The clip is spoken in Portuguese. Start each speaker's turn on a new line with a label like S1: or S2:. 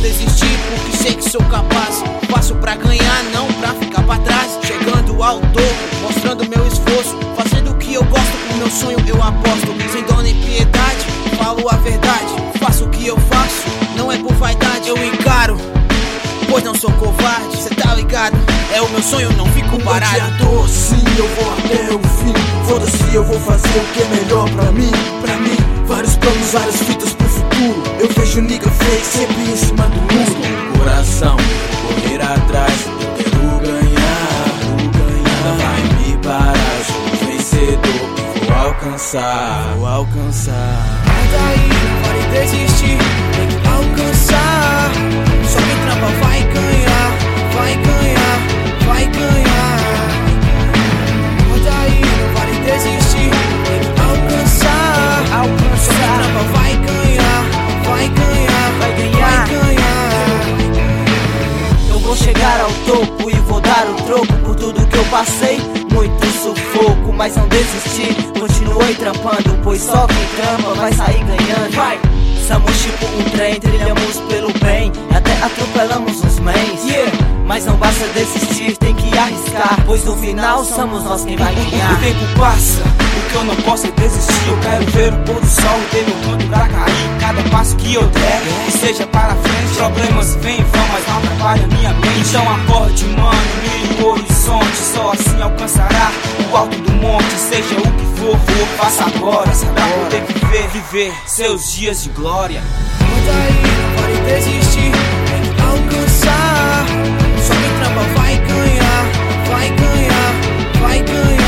S1: desistir porque sei que sou capaz. Faço pra ganhar, não pra ficar pra trás. Chegando ao topo, mostrando meu esforço, fazendo o que eu gosto, com meu sonho eu aposto. Sem dó nem piedade, falo a verdade. Faço o que eu faço, não é por vaidade. Eu encaro, pois não sou covarde. Cê tá ligado? É o meu sonho, não fico parado.
S2: Gladiador, sim, eu vou até o fim. Foda-se, eu vou fazer o que é melhor pra mim. Vários planos, várias fitas pro futuro. Eu vejo nigga fake sempre em cima do muro.
S3: Coração, correr atrás, eu quero ganhar. Nada vai me parar, sou um vencedor. Vou alcançar.
S1: Nada aí, não vale desistir, tem que alcançar. Só quem trampa vai ganhar, vai ganhar, vai ganhar. Nada aí, não vale desistir, tem que alcançar. Só quem trampa vai ganhar, vai ganhar, vai ganhar, vai ganhar.
S4: Eu vou chegar ao topo e vou dar o troco por tudo que eu passei. Muito sufoco, mas não desisti. Continuei trampando, pois só quem trampa vai sair ganhando. Vai! Somos tipo um trem, trilhamos pelo bem, até atropelamos os mens. Mas não basta desistir, tem que arriscar, pois no final somos nós quem vai ganhar.
S3: O tempo passa, o que eu não posso é desistir. Eu quero ver o pôr do sol e ter meu canto pra cair. Cada passo que eu der, que seja para frente. Problemas vêm e vão, mas não atrapalham minha mente. Então acorde, mano, mire o horizonte. Só assim alcançará o alto do monte. Seja o que for, faça agora, pra poder viver seus dias de glória.
S1: Nada aí, não vale desistir, tem que alcançar. Só quem trampa vai ganhar, vai ganhar, vai ganhar.